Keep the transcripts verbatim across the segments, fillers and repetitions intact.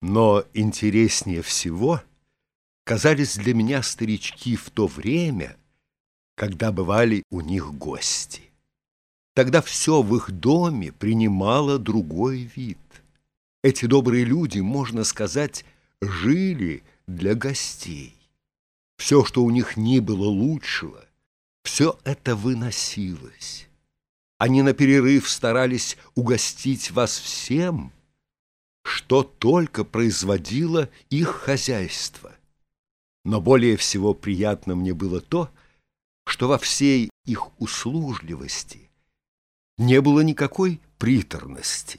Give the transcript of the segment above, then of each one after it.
Но интереснее всего казались для меня старички в то время, когда бывали у них гости. Тогда все в их доме принимало другой вид. Эти добрые люди, можно сказать, жили для гостей. Все, что у них ни было лучшего, все это выносилось. Они на перерыв старались угостить вас всем, что только производило их хозяйство. Но более всего приятно мне было то, что во всей их услужливости не было никакой приторности.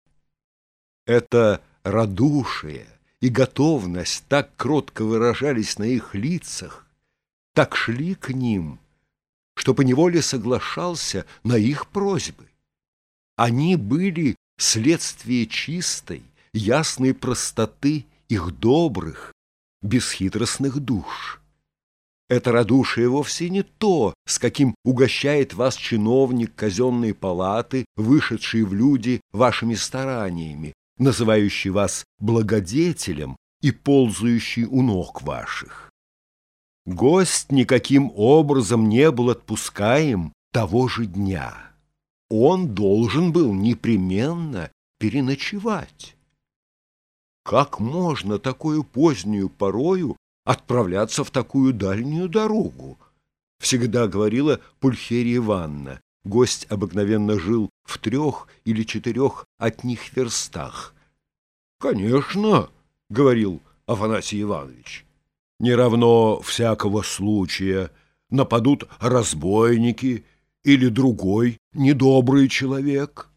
Это радушие и готовность так кротко выражались на их лицах, так шли к ним, что поневоле соглашался на их просьбы. Они были следствие чистой, ясной простоты их добрых, бесхитростных душ. Это радушие вовсе не то, с каким угощает вас чиновник казенной палаты, вышедший в люди вашими стараниями, называющий вас благодетелем и ползающий у ног ваших. Гость никаким образом не был отпускаем того же дня. Он должен был непременно переночевать. Как можно такую позднюю порою отправляться в такую дальнюю дорогу? Всегда говорила Пульхерия Ивановна. Гость обыкновенно жил в трех или четырех от них верстах. «Конечно, — говорил Афанасий Иванович, — не равно всякого случая нападут разбойники или другой недобрый человек».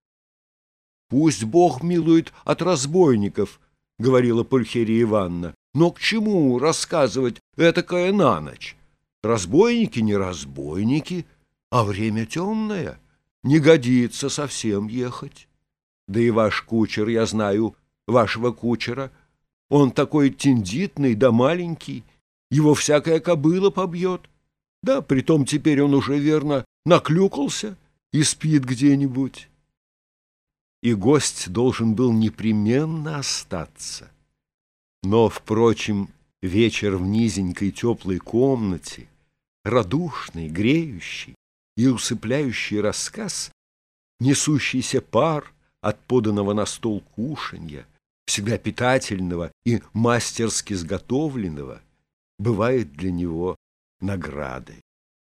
«Пусть Бог милует от разбойников, — говорила Пульхерия Ивановна, — но к чему рассказывать этакое на ночь? Разбойники не разбойники, а время темное, не годится совсем ехать. Да и ваш кучер, я знаю вашего кучера, он такой тендитный да маленький, его всякая кобыла побьет. Да, притом теперь он уже, верно, наклюкался и спит где-нибудь». И гость должен был непременно остаться. Но, впрочем, вечер в низенькой теплой комнате, радушный, греющий и усыпляющий рассказ, несущийся пар от поданного на стол кушанья, всегда питательного и мастерски сготовленного, бывает для него наградой.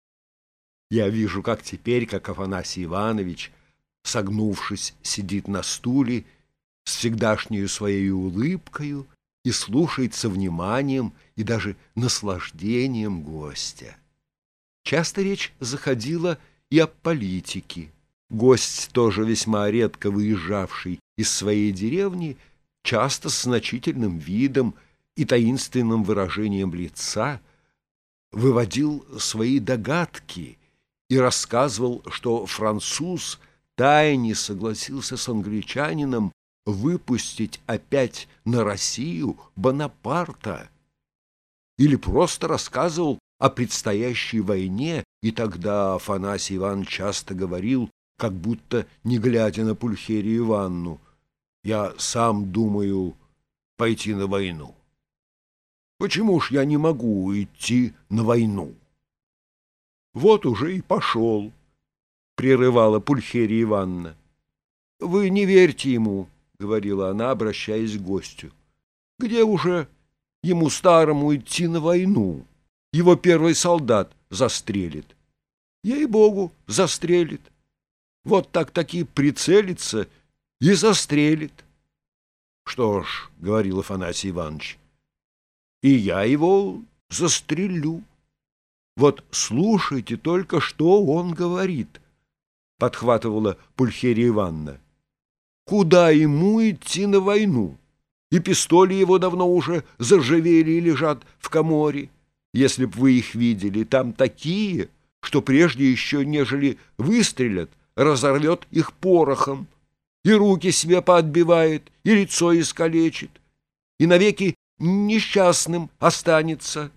Я вижу, как теперь, как Афанасий Иванович, согнувшись, сидит на стуле с всегдашнею своей улыбкою и слушает со вниманием и даже наслаждением гостя. Часто речь заходила и о политике. Гость, тоже весьма редко выезжавший из своей деревни, часто с значительным видом и таинственным выражением лица выводил свои догадки и рассказывал, что француз тайне согласился с англичанином выпустить опять на Россию Бонапарта, или просто рассказывал о предстоящей войне, и тогда Афанасий Иванович часто говорил, как будто не глядя на Пульхерию Ивановну: «Я сам думаю пойти на войну. Почему ж я не могу идти на войну?» «Вот уже и пошел», — прерывала Пульхерия Ивановна. «Вы не верьте ему, — говорила она, обращаясь к гостю. — Где уже ему старому идти на войну? Его первый солдат застрелит. Ей-богу, застрелит. Вот так-таки прицелится и застрелит». «Что ж, — говорил Афанасий Иванович, — и я его застрелю. Вот слушайте только, что он говорит», — подхватывала Пульхерия Ивановна. «Куда ему идти на войну? И пистоли его давно уже заржавели и лежат в коморе. Если б вы их видели, там такие, что прежде еще, нежели выстрелят, разорвет их порохом, и руки себе поотбивает, и лицо искалечит, и навеки несчастным останется».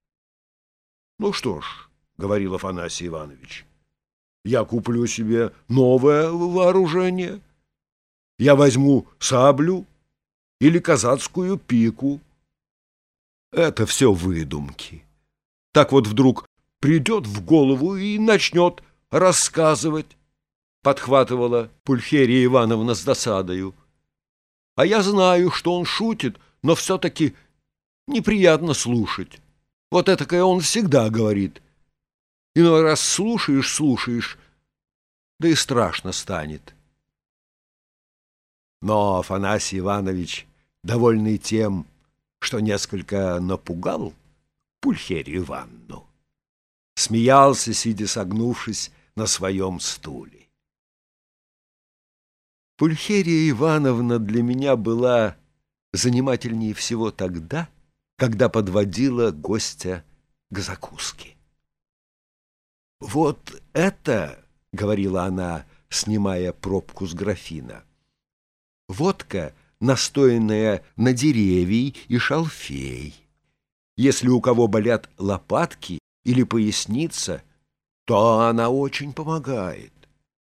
«Ну что ж, — говорил Афанасий Иванович, — я куплю себе новое вооружение. Я возьму саблю или казацкую пику. Это все выдумки. Так вот вдруг придет в голову и начнет рассказывать, подхватывала Пульхерия Ивановна с досадою. А я знаю, что он шутит, но все-таки неприятно слушать. Вот этакое он всегда говорит. Иной раз слушаешь, слушаешь, да и страшно станет. Но Афанасий Иванович, довольный тем, что несколько напугал Пульхерию Ивановну, смеялся, сидя согнувшись на своем стуле. Пульхерия Ивановна для меня была занимательнее всего тогда, когда подводила гостя к закуске. «Вот это, — говорила она, снимая пробку с графина, — водка, настоянная на деревий и шалфей. Если у кого болят лопатки или поясница, то она очень помогает.